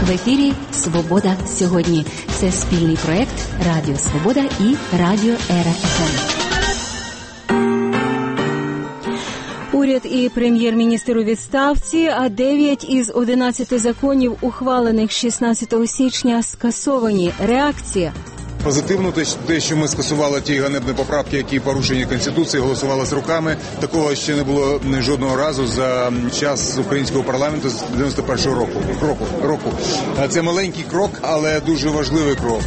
В ефірі «Свобода сьогодні». Це спільний проект Радіо Свобода і Радіо ЕРА-ФМ. Уряд і прем'єр-міністр у відставці, а 9 із 11 законів, ухвалених 16 січня, скасовані. Реакція. Позитивно те, що ми скасували ті ганебні поправки, які порушені Конституції, голосували з руками. Такого ще не було жодного разу за час українського парламенту з 91-го року. Це маленький крок, але дуже важливий крок.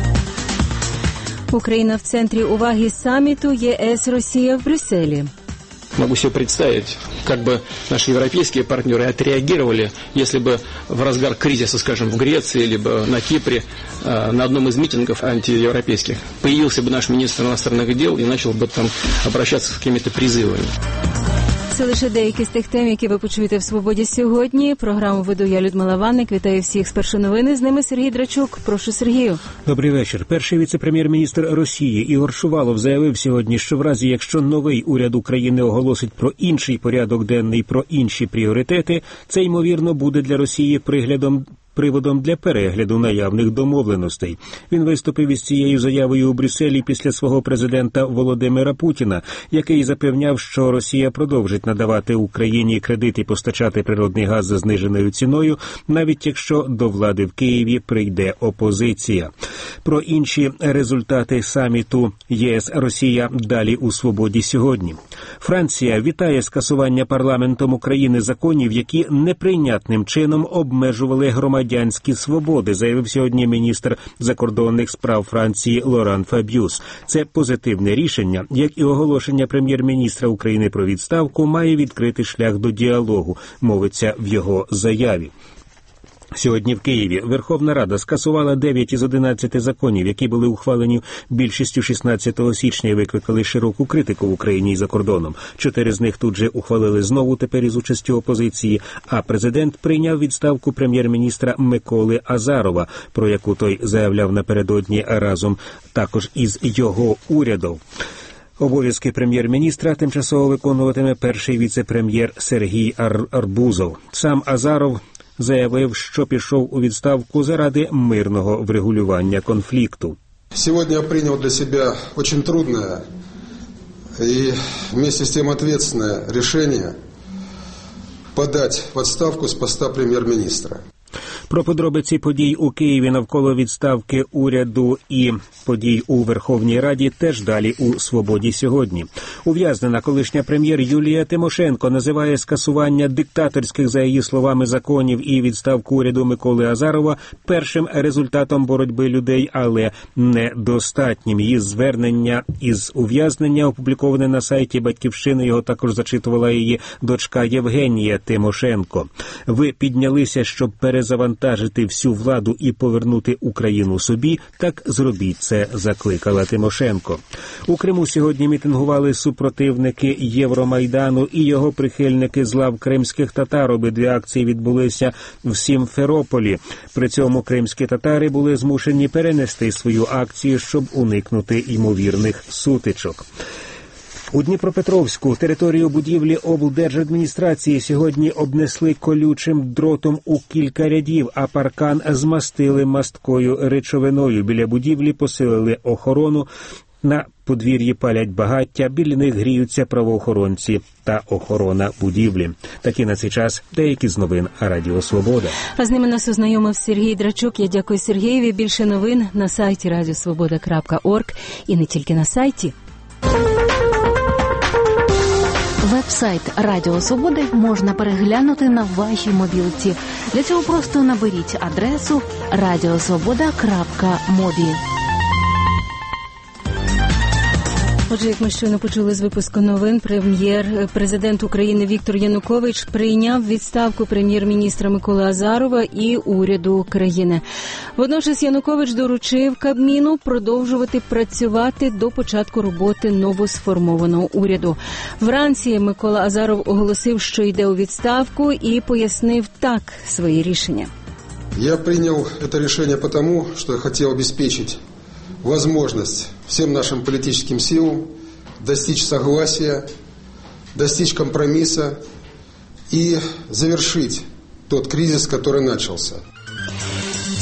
Україна в центрі уваги саміту ЄС-Росія в Брюсселі. Могу себе представить, как бы наши европейские партнеры отреагировали, если бы в разгар кризиса, скажем, в Греции, либо на Кипре, на одном из митингов антиевропейских, появился бы наш министр иностранных дел и начал бы там обращаться с какими-то призывами. Це лише деякі з тих тем, які ви почуєте в «Свободі сьогодні». Програму веду я, Людмила Ванник. Вітаю всіх з «Першої новини». З ними Сергій Драчук. Прошу, Сергію. Добрий вечір. Перший віце-прем'єр-міністр Росії Ігор Шувалов заявив сьогодні, що в разі, якщо новий уряд України оголосить про інший порядок денний, про інші пріоритети, це, ймовірно, буде для Росії приводом для перегляду наявних домовленостей. Він виступив із цією заявою у Брюсселі після свого президента Володимира Путіна, який запевняв, що Росія продовжить надавати Україні кредит і постачати природний газ за зниженою ціною, навіть якщо до влади в Києві прийде опозиція. Про інші результати саміту ЄС-Росія далі у «Свободі сьогодні». Франція вітає скасування парламентом України законів, які неприйнятним чином обмежували громадянські свободи, заявив сьогодні міністр закордонних справ Франції Лоран Фаб'юс. Це позитивне рішення, як і оголошення прем'єр-міністра України про відставку, має відкрити шлях до діалогу, мовиться в його заяві. Сьогодні в Києві Верховна Рада скасувала 9 із 11 законів, які були ухвалені більшістю 16 січня і викликали широку критику в Україні і за кордоном. 4 з них тут же ухвалили знову, тепер із участю опозиції, а президент прийняв відставку прем'єр-міністра Миколи Азарова, про яку той заявляв напередодні разом також із його урядом. Обов'язки прем'єр-міністра тимчасово виконуватиме перший віце-прем'єр Сергій Арбузов. Сам Азаров заявив, що пішов у відставку заради мирного врегулювання конфлікту. Сьогодні я прийняв для себе дуже трудне і вместе з тим відповідальне рішення подати в відставку з поста прем'єр-міністра. Про подробиці подій у Києві навколо відставки уряду і подій у Верховній Раді теж далі у «Свободі сьогодні». Ув'язнена колишня прем'єр Юлія Тимошенко називає скасування диктаторських, за її словами, законів і відставку уряду Миколи Азарова першим результатом боротьби людей, але недостатнім. Її звернення із ув'язнення опубліковане на сайті «Батьківщини», його також зачитувала її дочка Євгенія Тимошенко. Ви піднялися, щоб перезавантажити всю владу і повернути Україну собі, так зробіть це, закликала Тимошенко. У Криму сьогодні мітингували супротивники Євромайдану і його прихильники з лав кримських татар. Обидві акції відбулися в Сімферополі. При цьому кримські татари були змушені перенести свою акцію, щоб уникнути ймовірних сутичок. У Дніпропетровську територію будівлі облдержадміністрації сьогодні обнесли колючим дротом у кілька рядів, а паркан змастили масткою речовиною. Біля будівлі посилили охорону. На подвір'ї палять багаття, біля них гріються правоохоронці та охорона будівлі. Такі на цей час деякі з новин Радіо Свобода. А з ними нас ознайомив Сергій Драчук. Я дякую Сергієві. Більше новин на сайті radiosvoboda.org і не тільки на сайті. Веб-сайт Радіо Свободи можна переглянути на вашій мобілці. Для цього просто наберіть адресу radiosvoboda.mobi. Отже, як ми щойно почули з випуску новин, президент України Віктор Янукович прийняв відставку прем'єр-міністра Миколи Азарова і уряду країни. Водночас Янукович доручив Кабміну продовжувати працювати до початку роботи новосформованого уряду. Вранці Микола Азаров оголосив, що йде у відставку, і пояснив так свої рішення. Я прийняв це рішення тому, що я хотів обезпечити возможность всем нашим политическим силам достичь согласия, достичь компромисса и завершить тот кризис, который начался.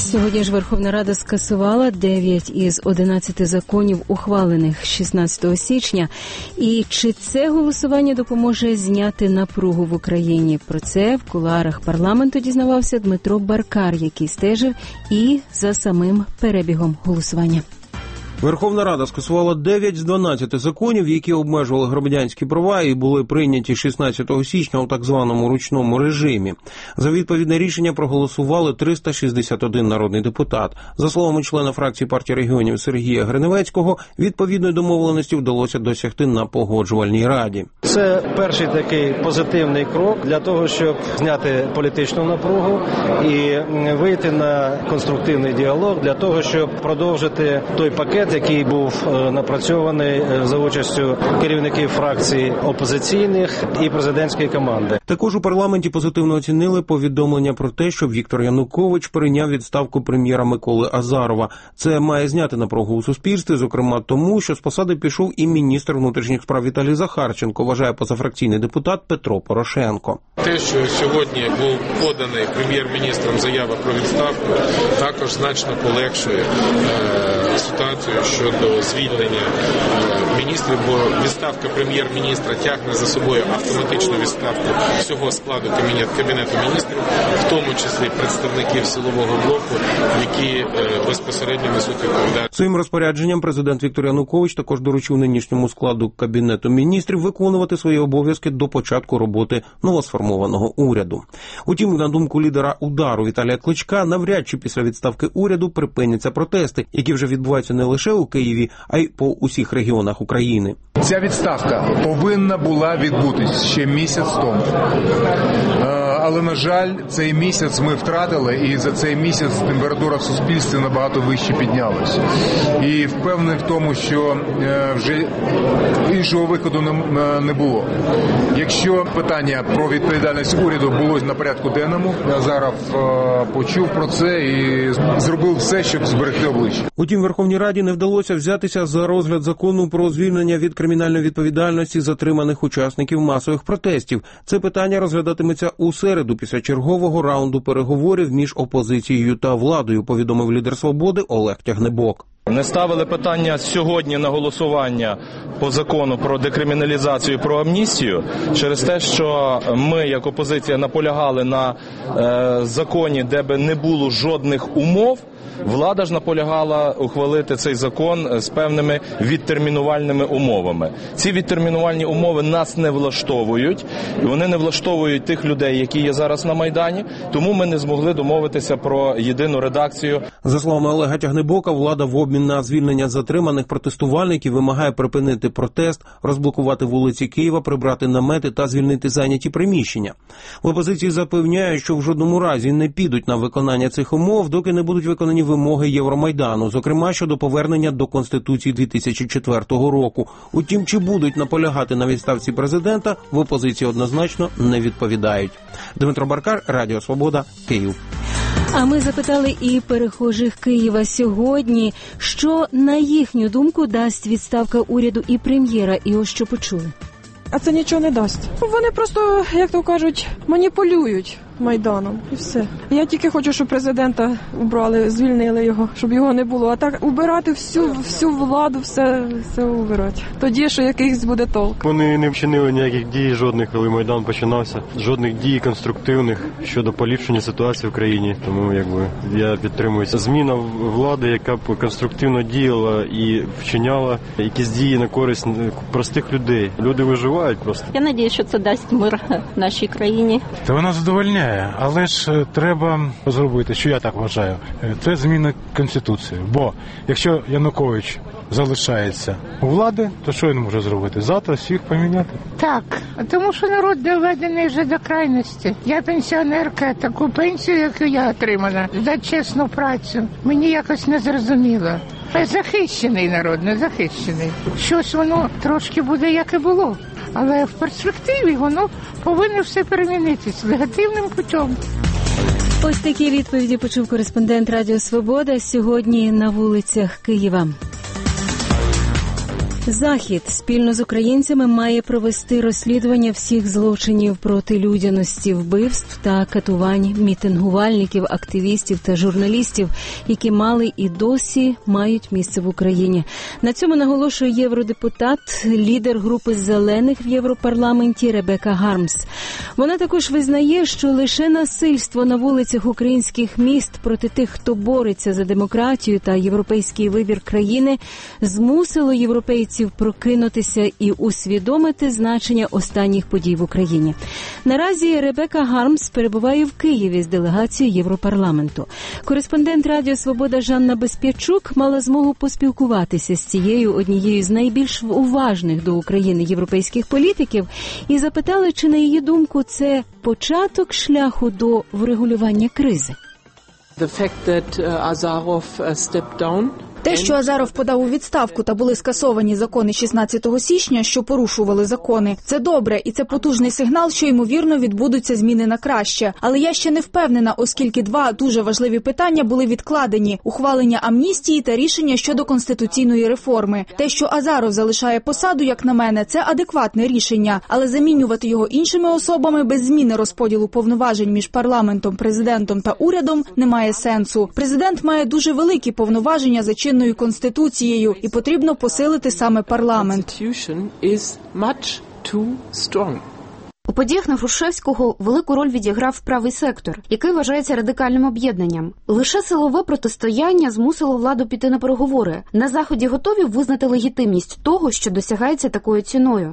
Сьогодні ж Верховна Рада скасувала 9 із 11 законів, ухвалених 16 січня. І чи це голосування допоможе зняти напругу в Україні? Про це в кулуарах парламенту дізнавався Дмитро Баркар, який стежив і за самим перебігом голосування. Верховна Рада скасувала 9 з 12 законів, які обмежували громадянські права і були прийняті 16 січня у так званому ручному режимі. За відповідне рішення проголосували 361 народний депутат. За словами члена фракції партії регіонів Сергія Гриневецького, відповідної домовленості вдалося досягти на Погоджувальній раді. Це перший такий позитивний крок для того, щоб зняти політичну напругу і вийти на конструктивний діалог для того, щоб продовжити той пакет, який був напрацьований за участю керівників фракцій опозиційних і президентської команди. Також у парламенті позитивно оцінили повідомлення про те, що Віктор Янукович прийняв відставку прем'єра Миколи Азарова. Це має зняти напругу у суспільстві, зокрема тому, що з посади пішов і міністр внутрішніх справ Віталій Захарченко, вважає позафракційний депутат Петро Порошенко. Те, що сьогодні був поданий прем'єр-міністром заява про відставку, також значно полегшує ситуацію щодо звільнення міністрів, бо відставка прем'єр-міністра тягне за собою автоматичну відставку всього складу Кабінету міністрів, в тому числі представників силового блоку, які безпосередньо несуть відповідальність. Своїм розпорядженням президент Віктор Янукович також доручив нинішньому складу Кабінету міністрів виконувати свої обов'язки до початку роботи новосформованого уряду. Утім, на думку лідера «Удару» Віталія Кличка, навряд чи після відставки уряду припиняться протести, які вже відбуваються не лише у Києві, а й по усіх регіонах України. Ця відставка повинна була відбутись ще місяць тому. Але, на жаль, цей місяць ми втратили, і за цей місяць температура в суспільстві набагато вище піднялась. І впевнений в тому, що вже іншого виходу не було. Якщо питання про відповідальність уряду було на порядку денному, Азаров почув про це і зробив все, щоб зберегти обличчя. Утім, Верховній Раді не вдалося взятися за розгляд закону про звільнення від кримінальної відповідальності затриманих учасників масових протестів. Це питання розглядатиметься у середу після чергового раунду переговорів між опозицією та владою, повідомив лідер «Свободи» Олег Тягнебок. Не ставили питання сьогодні на голосування по закону про декриміналізацію, про амністію, через те, що ми, як опозиція, наполягали на законі, де би не було жодних умов. Влада ж наполягала ухвалити цей закон з певними відтермінувальними умовами. Ці відтермінувальні умови нас не влаштовують, і вони не влаштовують тих людей, які є зараз на Майдані, тому ми не змогли домовитися про єдину редакцію. За словами Олега Тягнебока, влада в обмін на звільнення затриманих протестувальників вимагає припинити протест, розблокувати вулиці Києва, прибрати намети та звільнити зайняті приміщення. В опозиції запевняють, що в жодному разі не підуть на виконання цих умов, доки не будуть виконані вимоги Євромайдану, зокрема щодо повернення до Конституції 2004 року. Утім, чи будуть наполягати на відставці президента, в опозиції однозначно не відповідають. Дмитро Баркар, Радіо Свобода, Київ. А ми запитали і перехожих Києва сьогодні, що, на їхню думку, дасть відставка уряду і прем'єра, і ось що почули. А це нічого не дасть. Вони просто, як то кажуть, маніпулюють Майданом і все. Я тільки хочу, щоб президента убрали, звільнили його, щоб його не було. А так убирати всю владу, все убирати. Тоді, що якийсь буде толк. Вони не вчинили ніяких дій жодних, коли Майдан починався. Жодних дій конструктивних щодо поліпшення ситуації в країні. Тому я підтримую зміна влади, яка б конструктивно діяла і вчиняла якісь дії на користь простих людей. Люди виживають просто. Я сподіваюся, що це дасть мир нашій країні. Та вона задовольняє. Але ж треба зробити, що я так вважаю, це зміна Конституції. Бо якщо Янукович залишається у влади, то що він може зробити? Завтра всіх поміняти? Так, тому що народ доведений вже до крайності. Я пенсіонерка, таку пенсію, яку я отримала, за чесну працю, мені якось не зрозуміло. Захищений народ, не захищений. Щось воно трошки буде, як і було. Але в перспективі воно повинно все перемінитись негативним путем. Ось такі відповіді почув кореспондент Радіо Свобода сьогодні на вулицях Києва. Захід спільно з українцями має провести розслідування всіх злочинів проти людяності, вбивств та катувань мітингувальників, активістів та журналістів, які мали і досі мають місце в Україні. На цьому наголошує євродепутат, лідер групи «Зелених» в Європарламенті Ребека Гармс. Вона також визнає, що лише насильство на вулицях українських міст проти тих, хто бореться за демократію та європейський вибір країни, змусило європейців прокинутися і усвідомити значення останніх подій в Україні. Наразі Ребека Гармс перебуває в Києві з делегацією Європарламенту. Кореспондент Радіо Свобода Жанна Безпячук мала змогу поспілкуватися з цією однією з найбільш уважних до України європейських політиків і запитала, чи, на її думку, це початок шляху до врегулювання кризи. Те, що Азаров подав у відставку та були скасовані закони 16 січня, що порушували закони, це добре і це потужний сигнал, що, ймовірно, відбудуться зміни на краще. Але я ще не впевнена, оскільки два дуже важливі питання були відкладені – ухвалення амністії та рішення щодо конституційної реформи. Те, що Азаров залишає посаду, як на мене, це адекватне рішення, але замінювати його іншими особами без зміни розподілу повноважень між парламентом, президентом та урядом немає сенсу. Президент має дуже великі повноваження за чинною Конституцією, і потрібно посилити саме парламент. У подіях на Грушевського велику роль відіграв правий сектор, який вважається радикальним об'єднанням. Лише силове протистояння змусило владу піти на переговори. На Заході готові визнати легітимність того, що досягається такою ціною.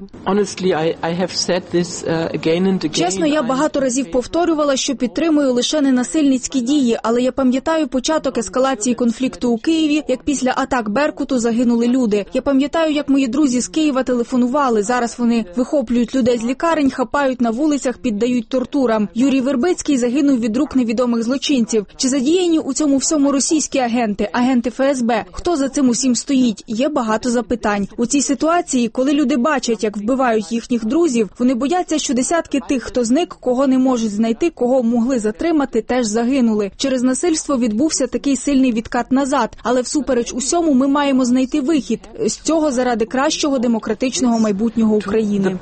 Чесно, я багато разів повторювала, що підтримую лише ненасильницькі дії, але я пам'ятаю початок ескалації конфлікту у Києві, як після атак Беркуту загинули люди. Я пам'ятаю, як мої друзі з Києва телефонували. Зараз вони вихоплюють людей з лікарень, хапають на вулицях, піддають тортурам. Юрій Вербицький загинув від рук невідомих злочинців. Чи задіяні у цьому всьому російські агенти, агенти ФСБ? Хто за цим усім стоїть? Є багато запитань. У цій ситуації, коли люди бачать, як вбивають їхніх друзів, вони бояться, що десятки тих, хто зник, кого не можуть знайти, кого могли затримати, теж загинули. Через насильство відбувся такий сильний відкат назад. Але всупереч усьому ми маємо знайти вихід з цього заради кращого демократичного майбутнього України.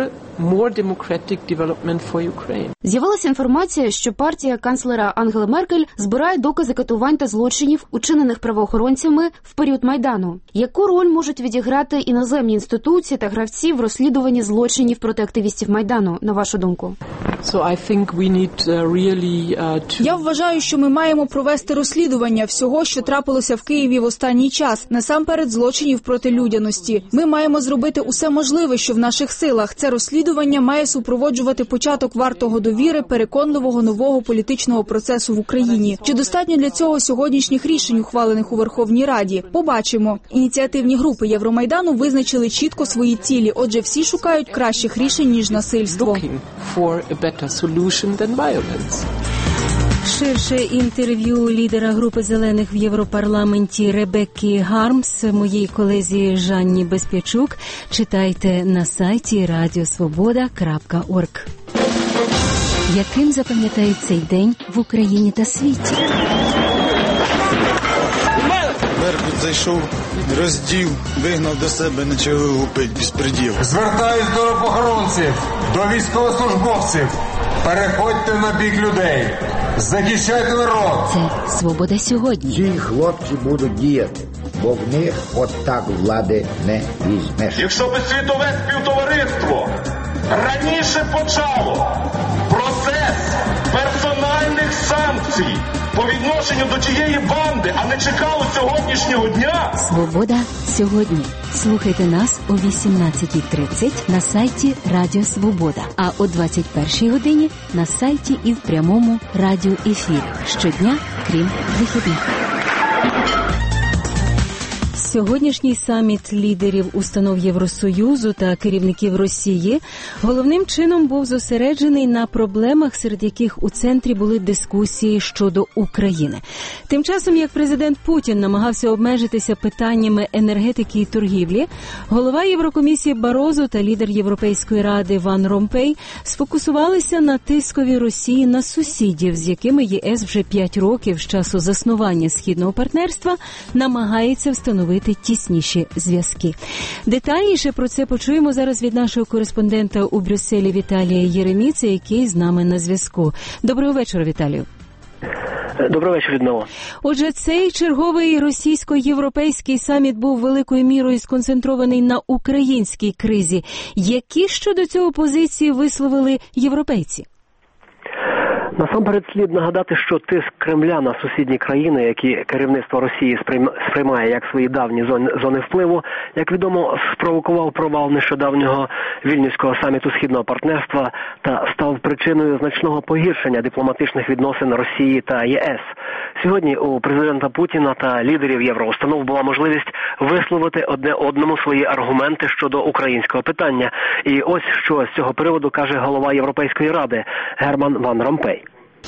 З'явилася інформація, що партія канцлера Ангели Меркель збирає докази катувань та злочинів, учинених правоохоронцями в період Майдану. Яку роль можуть відіграти іноземні інституції та гравці в розслідуванні злочинів проти активістів Майдану, на вашу думку? Я вважаю, що ми маємо провести розслідування всього, що трапилося в Києві в останній час, насамперед злочинів проти людяності. Ми маємо зробити усе можливе, що в наших силах. Це розслідування має супроводжувати початок вартого довіри, переконливого нового політичного процесу в Україні. Чи достатньо для цього сьогоднішніх рішень, ухвалених у Верховній Раді? Побачимо. Ініціативні групи Євромайдану визначили чітко свої цілі, отже, всі шукають кращих рішень, ніж насильство. Ширше інтерв'ю лідера групи «Зелених» в Європарламенті Ребекки Гармс моїй колезі Жанні Безпячук читайте на сайті radiosvoboda.org. Яким запам'ятають цей день в Україні та світі? Беркут зайшов, роздів, вигнав до себе, почав гупить безпреділ. Звертаюсь до охоронців, до військовослужбовців. Переходьте на бік людей. Захищайте народ. Це «Свобода сьогодні». Ці хлопці будуть діяти, бо в них от так влади не візьмеш. Якщо би світове співтовариство раніше почало процес персональних санкцій по відношенню до тієї банди, а не чекало сьогоднішнього дня. «Свобода сьогодні». Слухайте нас о 18:30 на сайті Радіо Свобода, а о 21:00 годині на сайті і в прямому радіоефірі. Щодня, крім вихідних. Сьогоднішній саміт лідерів установ Євросоюзу та керівників Росії головним чином був зосереджений на проблемах, серед яких у центрі були дискусії щодо України. Тим часом, як президент Путін намагався обмежитися питаннями енергетики і торгівлі, голова Єврокомісії Барозо та лідер Європейської ради Ван Ромпей сфокусувалися на тискові Росії на сусідів, з якими ЄС вже 5 років з часу заснування Східного партнерства намагається встановити встановити тісніші зв'язки. Детальніше про це почуємо зараз від нашого кореспондента у Брюсселі Віталія Єреміця, який з нами на зв'язку. Доброго вечора, Віталію. Доброго вечора, Людмила. Отже, цей черговий російсько-європейський саміт був великою мірою сконцентрований на українській кризі. Які щодо цього позиції висловили європейці? Насамперед слід нагадати, що тиск Кремля на сусідні країни, які керівництво Росії сприймає як свої давні зони впливу, як відомо, спровокував провал нещодавнього Вільнюського саміту Східного партнерства та став причиною значного погіршення дипломатичних відносин Росії та ЄС. Сьогодні у президента Путіна та лідерів євроустанов була можливість висловити одне одному свої аргументи щодо українського питання. І ось що з цього приводу каже голова Європейської ради Герман Ван Ромпей.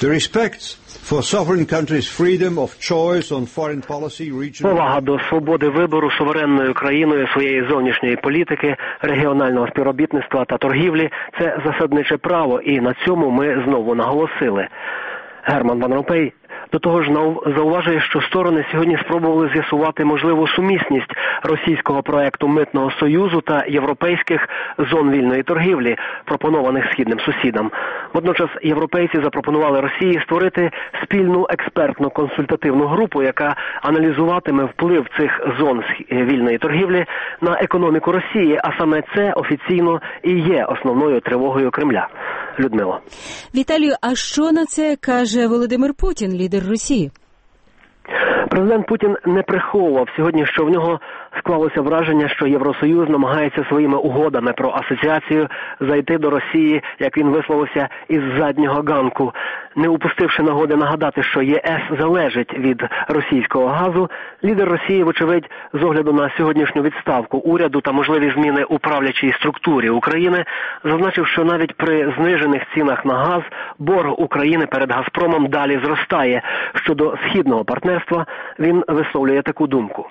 Повага до свободи вибору суверенною країною своєї зовнішньої політики, регіонального співробітництва та торгівлі – це засадниче право, і на цьому ми знову наголосили. Герман Ван Ромпей до того ж зауважує, що сторони сьогодні спробували з'ясувати можливу сумісність російського проекту Митного союзу та європейських зон вільної торгівлі, пропонованих східним сусідам. Водночас європейці запропонували Росії створити спільну експертно-консультативну групу, яка аналізуватиме вплив цих зон вільної торгівлі на економіку Росії, а саме це офіційно і є основною тривогою Кремля. Людмила. Віталію, а що на це каже Володимир Путін, лідер Росії? Президент Путін не приховував сьогодні, що в нього склалося враження, що Євросоюз намагається своїми угодами про асоціацію зайти до Росії, як він висловився, із заднього ганку, не упустивши нагоди нагадати, що ЄС залежить від російського газу. Лідер Росії, вочевидь, з огляду на сьогоднішню відставку уряду та можливі зміни у правлячій структурі України, зазначив, що навіть при знижених цінах на газ борг України перед Газпромом далі зростає. Щодо східного партнерства, він висловлює таку думку.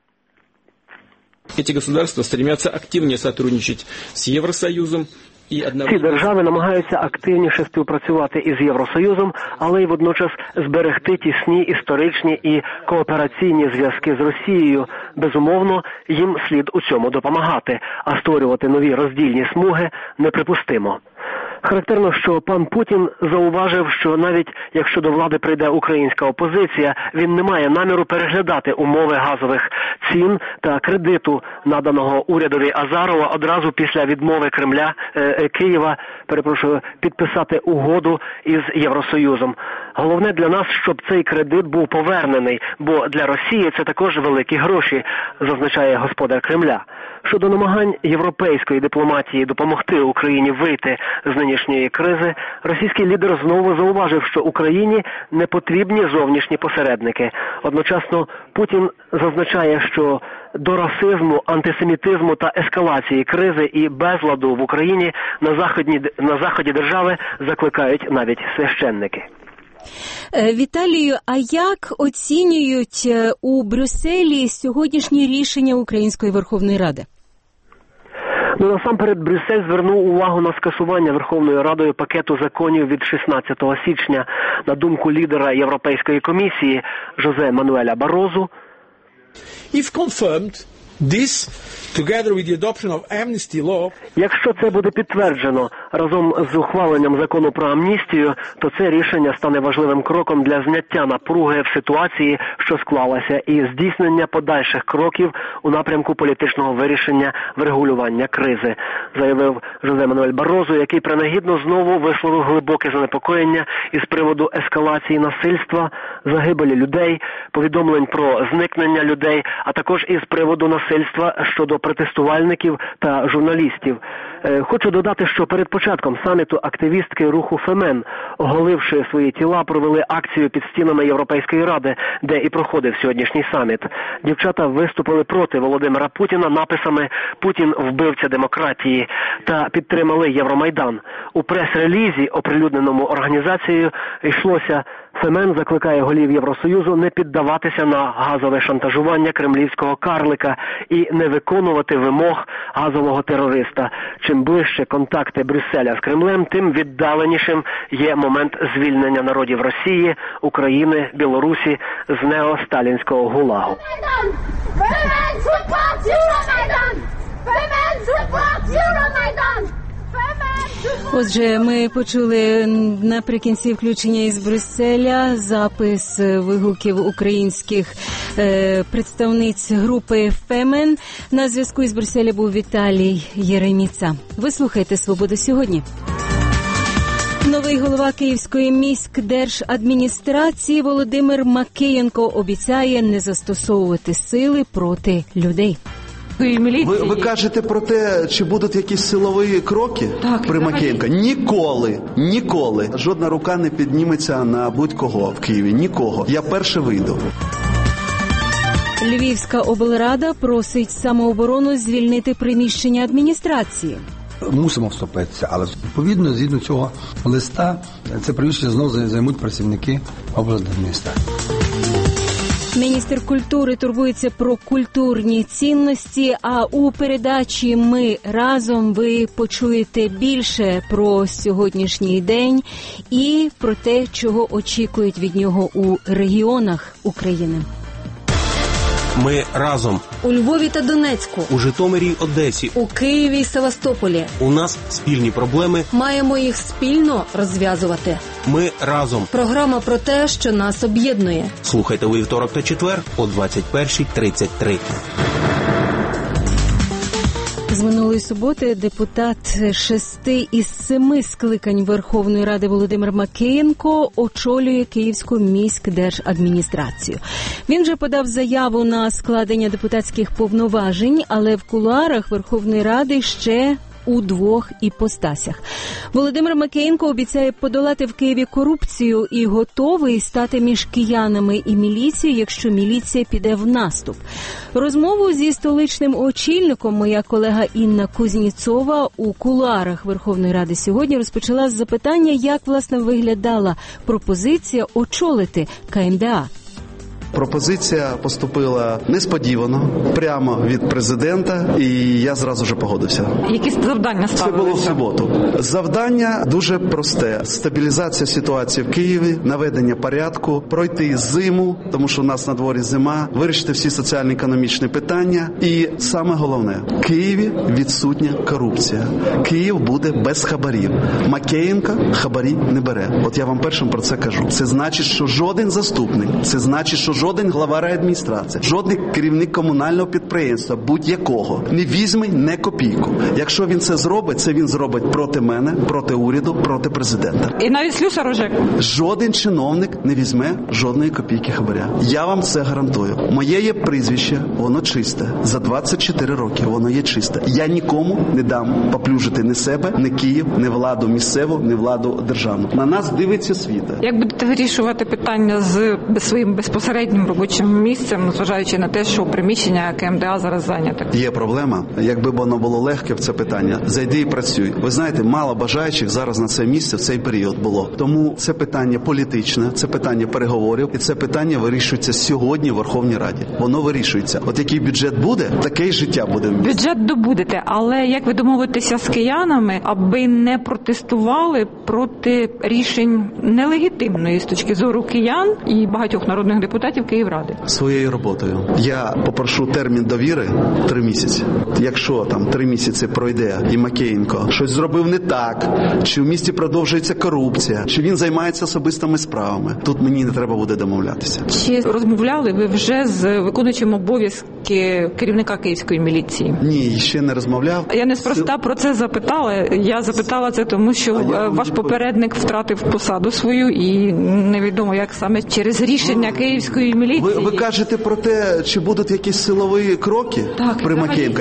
Эти государства стремятся активнее сотрудничать с Евросоюзом. Ці держави намагаються активніше співпрацювати із Євросоюзом, але й водночас зберегти тісні історичні і коопераційні зв'язки з Росією. Безумовно, їм слід у цьому допомагати, а створювати нові роздільні смуги неприпустимо. Характерно, що пан Путін зауважив, що навіть якщо до влади прийде українська опозиція, він не має наміру переглядати умови газових цін та кредиту, наданого урядові Азарова одразу після відмови Києва, підписати угоду із Євросоюзом. Головне для нас, щоб цей кредит був повернений, бо для Росії це також великі гроші, зазначає господар Кремля. Щодо намагань європейської дипломатії допомогти Україні вийти з нинішньої кризи, російський лідер знову зауважив, що Україні не потрібні зовнішні посередники. Одночасно Путін зазначає, що до расизму, антисемітизму та ескалації кризи і безладу в Україні на заході держави закликають навіть священники. Віталію, а як оцінюють у Брюсселі сьогоднішні рішення Української Верховної Ради? Насамперед, Брюссель звернув увагу на скасування Верховною Радою пакету законів від 16 січня. На думку лідера Європейської комісії Жозе Мануеля Барозу, якщо це буде підтверджено разом з ухваленням закону про амністію, то це рішення стане важливим кроком для зняття напруги в ситуації, що склалася, і здійснення подальших кроків у напрямку політичного врегулювання кризи, заявив Жозе Мануель Барозу, який принагідно знову висловив глибоке занепокоєння із приводу ескалації насильства, загибелі людей, повідомлень про зникнення людей, а також із приводу насильства щодо протестувальників та журналістів. Хочу додати, що перед початком саміту активістки руху Фемен, оголивши свої тіла, провели акцію під стінами Європейської ради, де і проходив сьогоднішній саміт. Дівчата виступили проти Володимира Путіна написами «Путін – вбивця демократії» та підтримали Євромайдан. У прес-релізі, оприлюдненому організацією, йшлося Фемен закликає голів Євросоюзу не піддаватися на газове шантажування кремлівського карлика і не виконувати вимог газового терориста. Чим ближче контакти Брюсселя з Кремлем, тим віддаленішим є момент звільнення народів Росії, України, Білорусі з неосталінського ГУЛАГу. Отже, ми почули наприкінці включення із Брюсселя запис вигуків українських представниць групи «Фемен». На зв'язку із Брюсселя був Віталій Єреміца. Ви слухаєте «Свободу сьогодні». Новий голова Київської міськдержадміністрації Володимир Макеєнко обіцяє не застосовувати сили проти людей. Ви кажете про те, чи будуть якісь силові кроки при Макеєнко? Ніколи. Жодна рука не підніметься на будь-кого в Києві. Нікого. Я перший вийду. Львівська облрада просить самооборону звільнити приміщення адміністрації. Мусимо вступитися, але відповідно, згідно цього листа, це приміщення знову займуть працівники облдержадміністрації. Міністр культури турбується про культурні цінності, а у передачі «Ми разом» ви почуєте більше про сьогоднішній день і про те, чого очікують від нього у регіонах України. Ми разом. У Львові та Донецьку. У Житомирі й Одесі. У Києві й Севастополі. У нас спільні проблеми. Маємо їх спільно розв'язувати. Ми разом. Програма про те, що нас об'єднує. Слухайте у вівторок та четвер о 21:33. З минулої суботи депутат 6 із 7 скликань Верховної Ради Володимир Макеєнко очолює Київську міськдержадміністрацію. Він вже подав заяву на складення депутатських повноважень, але в кулуарах Верховної Ради ще у 2 іпостасях. Володимир Макеєнко обіцяє подолати в Києві корупцію і готовий стати між киянами і міліцією, якщо міліція піде в наступ. Розмову зі столичним очільником моя колега Інна Кузніцова у кулуарах Верховної Ради сьогодні розпочала з запитання, як, власне, виглядала пропозиція очолити КМДА. Пропозиція поступила несподівано, прямо від президента, і я зразу ж погодився. Які завдання ставилися? Це було в суботу. Завдання дуже просте. Стабілізація ситуації в Києві, наведення порядку, пройти зиму, тому що у нас на дворі зима, вирішити всі соціально-економічні питання. І саме головне, в Києві відсутня корупція. Київ буде без хабарів. Макеєнко хабарі не бере. От я вам першим про це кажу. Це значить, що жоден заступник, це значить, що жоден глава райадміністрації, жоден керівник комунального підприємства, будь-якого, не візьме не копійку. Якщо він це зробить, це він зробить проти мене, проти уряду, проти президента. І навіть слюсару ЖЕКу? Жоден чиновник не візьме жодної копійки хабаря. Я вам це гарантую. Моє є прізвище, воно чисте. За 24 роки воно є чисте. Я нікому не дам поплюжити ні себе, ні Київ, ні владу місцеву, ні владу державну. На нас дивиться світ. Як будете вирішувати питання з своїм безпосереднім робочим місцем, зважаючи на те, що приміщення КМДА зараз зайняте? Є проблема. Якби воно було легке в це питання, зайди і працюй. Ви знаєте, мало бажаючих зараз на це місце в цей період було. Тому це питання політичне, це питання переговорів, і це питання вирішується сьогодні в Верховній Раді. Воно вирішується. От який бюджет буде, таке й життя буде. Бюджет добудете, але як ви домовитеся з киянами, аби не протестували проти рішень нелегітимної з точки зору киян і багатьох народних депутатів Київради? Своєю роботою. Я попрошу термін довіри 3 місяці. Якщо там 3 місяці пройде і Макеєнко щось зробив не так, чи в місті продовжується корупція, чи він займається особистими справами, тут мені не треба буде домовлятися. Чи розмовляли ви вже з виконуючим обов'язки керівника Київської міліції? Ні, ще не розмовляв. Я неспроста про це запитала. Я запитала це тому, що ваш попередник втратив посаду свою і невідомо, як саме через рішення Київської міліції. Ви кажете про те, чи будуть якісь силові кроки при Макеєнко?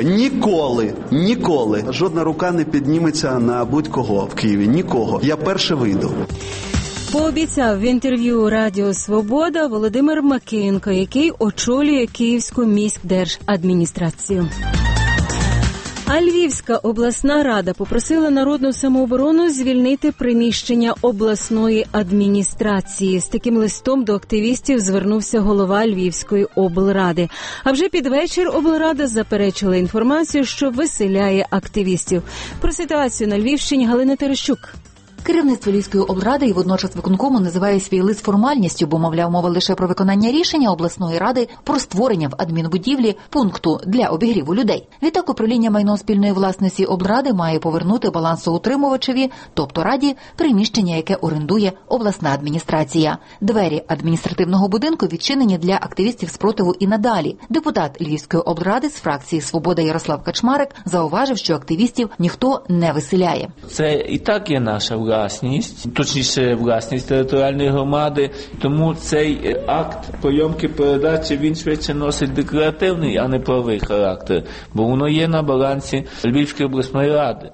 Ніколи. Жодна рука не підніметься на будь-кого в Києві. Нікого. Я перший вийду. Пообіцяв в інтерв'ю Радіо Свобода Володимир Макеєнко, який очолює Київську міськдержадміністрацію. А Львівська обласна рада попросила народну самооборону звільнити приміщення обласної адміністрації. З таким листом до активістів звернувся голова Львівської облради. А вже під вечір облрада заперечила інформацію, що виселяє активістів. Про ситуацію на Львівщині Галина Терещук. Керівництво Львівської облради і водночас виконкому називає свій лист формальністю, бо, мовляв, мова лише про виконання рішення обласної ради про створення в адмінбудівлі пункту для обігріву людей. Відтак управління майном спільної власності облради має повернути балансоутримувачеві, тобто раді, приміщення, яке орендує обласна адміністрація. Двері адміністративного будинку відчинені для активістів спротиву і надалі. Депутат Львівської облради з фракції «Свобода» Ярослав Качмарик зауважив, що активістів ніхто не виселяє. Це і так є наша власність, точніше власність територіальної громади, тому цей акт прийомки передачі, він швидше носить декларативний, а не правовий характер, бо воно є на балансі Львівської обласної ради.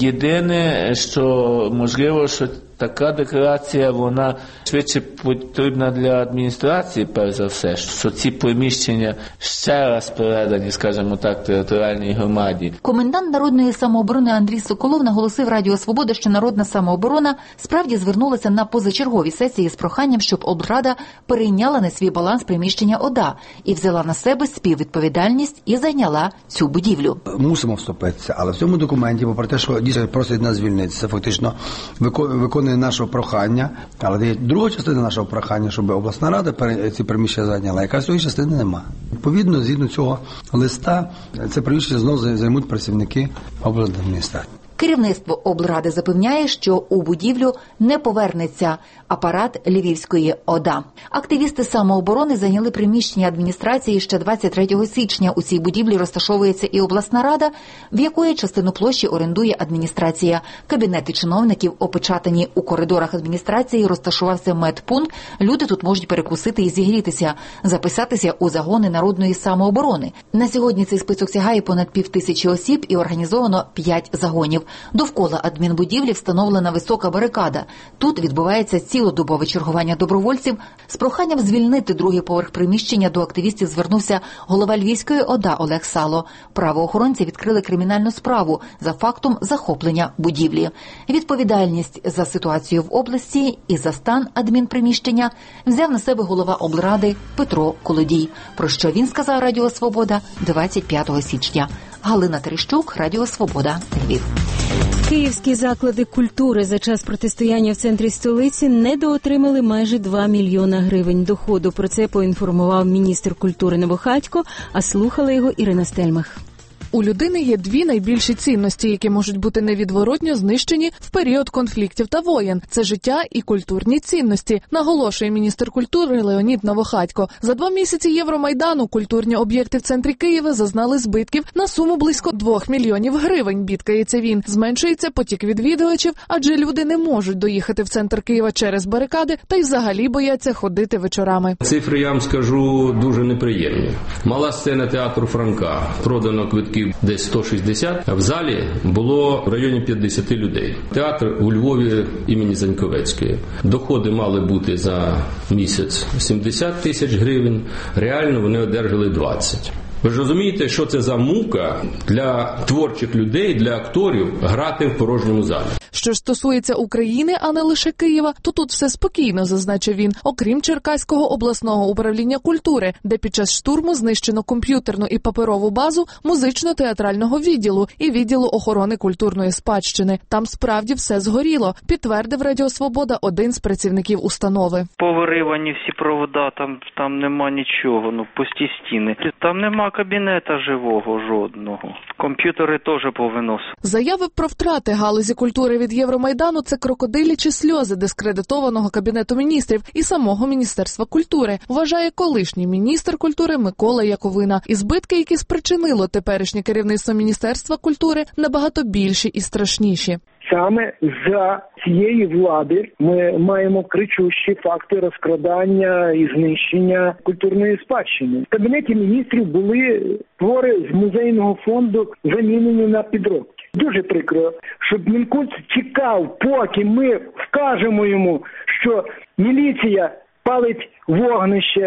Єдине, що можливо, що така декларація, вона швидше потрібна для адміністрації, перш за все, що ці приміщення ще раз передані, скажімо так, територіальній громаді. Комендант Народної самооборони Андрій Соколов наголосив Радіо Свобода, що Народна самооборона справді звернулася на позачерговій сесії з проханням, щоб облрада перейняла на свій баланс приміщення ОДА і взяла на себе співвідповідальність і зайняла цю будівлю. Мусимо вступитися, але в цьому документі, попри те, що дійсно просить нас звільнити, це фактично виконує нашого прохання, але є друга частина нашого прохання, щоб обласна рада ці приміщення зайняла, яка цієї частини нема. Відповідно, згідно цього листа, це приміщення знову займуть працівники облдержадміністрації. Керівництво облради запевняє, що у будівлю не повернеться апарат Львівської ОДА. Активісти самооборони зайняли приміщення адміністрації ще 23 січня. У цій будівлі розташовується і обласна рада, в якої частину площі орендує адміністрація. Кабінети чиновників опечатані. У коридорах адміністрації розташувався медпункт. Люди тут можуть перекусити і зігрітися, записатися у загони народної самооборони. На сьогодні цей список сягає понад 5000 осіб і організовано 5 загонів. Довкола адмінбудівлі встановлена висока барикада. Тут відбувається цілодобове чергування добровольців. З проханням звільнити другий поверх приміщення до активістів звернувся голова Львівської ОДА Олег Сало. Правоохоронці відкрили кримінальну справу за фактом захоплення будівлі. Відповідальність за ситуацію в області і за стан адмінприміщення взяв на себе голова облради Петро Колодій. Про що він сказав Радіо Свобода 25 січня. Галина Терещук, Радіо Свобода, Львів. Київські заклади культури за час протистояння в центрі столиці недоотримали майже 2 мільйона гривень доходу. Про це поінформував міністр культури Новохатько, а слухала його Ірина Стельмах. У людини є дві найбільші цінності, які можуть бути невідворотньо знищені в період конфліктів та воєн. Це життя і культурні цінності, наголошує міністр культури Леонід Новохатько. За 2 місяці Євромайдану культурні об'єкти в центрі Києва зазнали збитків на суму близько 2 мільйонів гривень, бідкається він. Зменшується потік відвідувачів, адже люди не можуть доїхати в центр Києва через барикади та й взагалі бояться ходити вечорами. Цифри, я вам скажу, дуже неприємні. Мала сцена театру Франка, продано квитків десь 160, а в залі було в районі 50 людей. Театр у Львові імені Заньковецької. Доходи мали бути за місяць 70 тисяч гривень, реально вони одержали 20. Ви ж розумієте, що це за мука для творчих людей, для акторів грати в порожньому залі. Що ж стосується України, а не лише Києва, то тут все спокійно, зазначив він, окрім Черкаського обласного управління культури, де під час штурму знищено комп'ютерну і паперову базу музично-театрального відділу і відділу охорони культурної спадщини. Там справді все згоріло, підтвердив Радіо Свобода один з працівників установи. Повиривані всі провода, там нема нічого, пусті стіни. Там нема кабінета живого жодного. Комп'ютери теж повиносили. Заяви про втрати галузі культури від Євромайдану – це крокодилячі сльози дискредитованого Кабінету міністрів і самого Міністерства культури, вважає колишній міністр культури Микола Яковина. І збитки, які спричинило теперішнє керівництво Міністерства культури, набагато більші і страшніші. Саме за цієї влади ми маємо кричущі факти розкрадання і знищення культурної спадщини. В Кабінеті міністрів були твори з музейного фонду замінені на підробки. Дуже прикро, щоб Мінкульт чекав, поки ми вкажемо йому, що міліція палить вогнище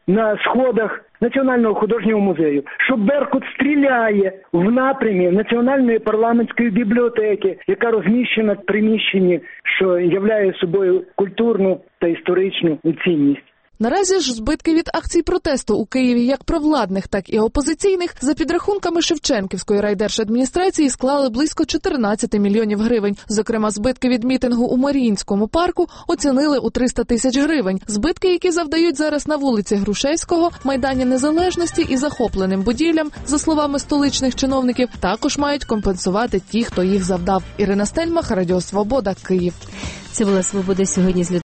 на сходах Національного художнього музею, що Беркут стріляє в напрямі Національної парламентської бібліотеки, яка розміщена в приміщенні, що являє собою культурну та історичну цінність. Наразі ж збитки від акцій протесту у Києві як провладних, так і опозиційних, за підрахунками Шевченківської райдержадміністрації, склали близько 14 мільйонів гривень. Зокрема, збитки від мітингу у Маріїнському парку оцінили у 300 тисяч гривень. Збитки, які завдають зараз на вулиці Грушевського, Майдані Незалежності і захопленим будівлям, за словами столичних чиновників, також мають компенсувати ті, хто їх завдав. Ірина Стельмах, Радіо Свобода, Київ. Це була «Свобода сьогодні» з